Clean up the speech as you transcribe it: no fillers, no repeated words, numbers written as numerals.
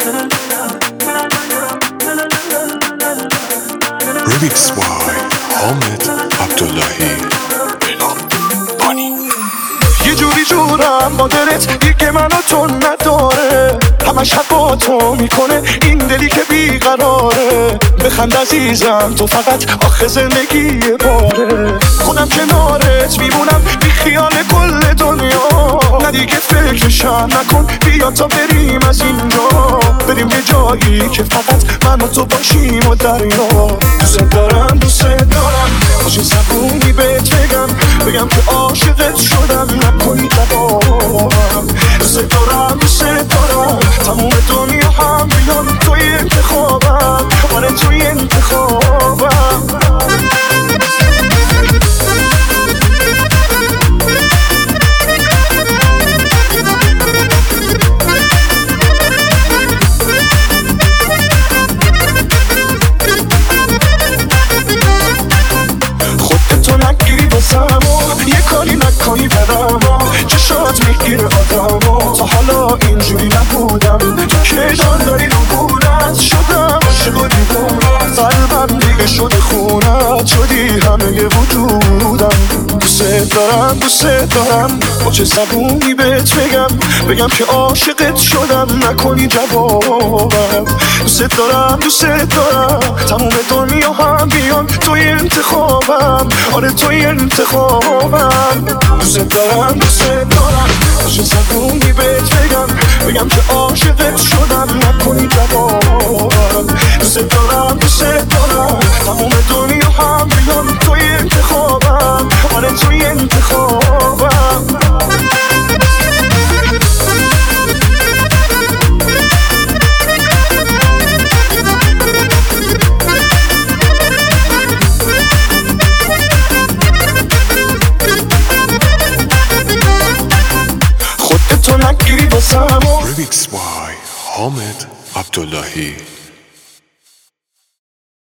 Remix by حامد عبداللهی. یه جوری جورم با دلت دیگه منو تو نداره، همه شب با تو میکنه این دلی که بیقراره. بخند عزیزم تو فقط آخه زندگی باره، خودم کنارت میمونم بی خیال کل دنیا. نه دیگه فکرشم نکن، بیا تا بریم از اینجا، بریم یه جایی که فقط من و تو باشیم و دریا. دوست دارم خوش زبونی بهت بگم که عاشقت شدم، نکنی جوابم. دوست دارم تموم دنیا هم بیان توی انتخابم، آره توی انتخابم. یه کاری نکنی برام، چشات میگیره آدمو. تا حالا اینجوری نبودم، تو که جان داری نبودت شدم عاشق و دیوونت. قلبم دیگه شده خونت، شدی همه وجودم. دوست دارم با چه زبونی بهت بگم که عاشقت شدم، نکنی جوابم. دوست دارم تموم دنیا هم بیان توی انتخابم، آره توی انتخابم. دوست دارم با چه زبونی بهت بگم که عاشقت شدم، نکنی جوابم. دوست دارم تموم دنیا هم بیان توی انتخابم، آره توی انتخابم. خودتو نگیری باسمو. Remix by حامد عبداللهی.